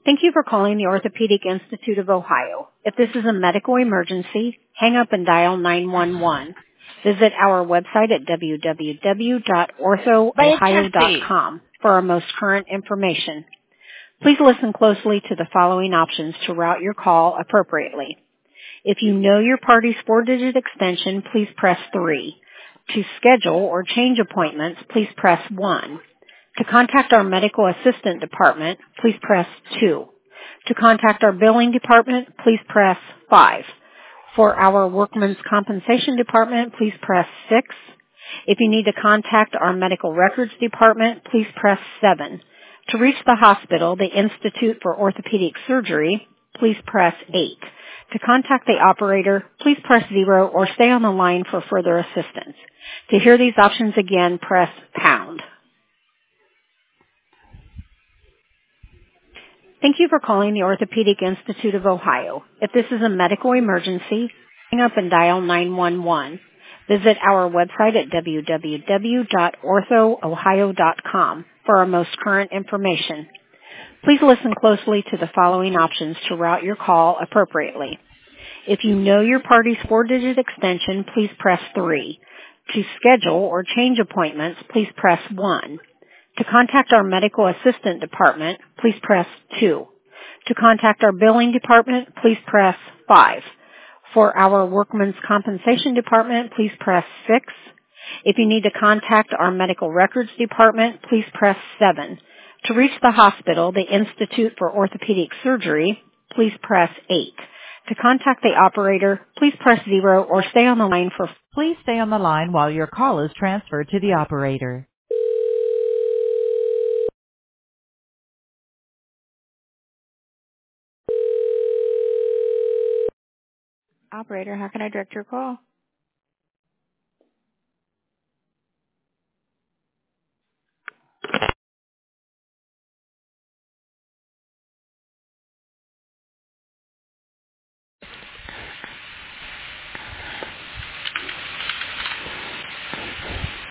Thank you for calling the Orthopedic Institute of Ohio. If this is a medical emergency, hang up and dial 911. Visit our website at By a taxi. www.orthoohio.com for our most current information. Please listen closely to the following options to route your call appropriately. If you know your party's four-digit extension, please press 3. To schedule or change appointments, please press 1. To contact our medical assistant department, please press 2. To contact our billing department, please press 5. For our workman's compensation department, please press 6. If you need to contact our medical records department, please press 7. To reach the hospital, the Institute for Orthopedic Surgery, please press 8. To contact the operator, please press 0 or stay on the line for further assistance. To hear these options again, press pound. Thank you for calling the Orthopedic Institute of Ohio. If this is a medical emergency, hang up and dial 911. Visit our website at www.orthoohio.com for our most current information. Please listen closely to the following options to route your call appropriately. If you know your party's four-digit extension, please press 3. To schedule or change appointments, please press 1. To contact our medical assistant department, please press 2. To contact our billing department, please press 5. For our workman's compensation department, please press 6. If you need to contact our medical records department, please press 7. To reach the hospital, the Institute for Orthopedic Surgery, please press 8. To contact the operator, please press 0 or stay on the line for... Please stay on the line while your call is transferred to the operator. Operator, how can I direct your call?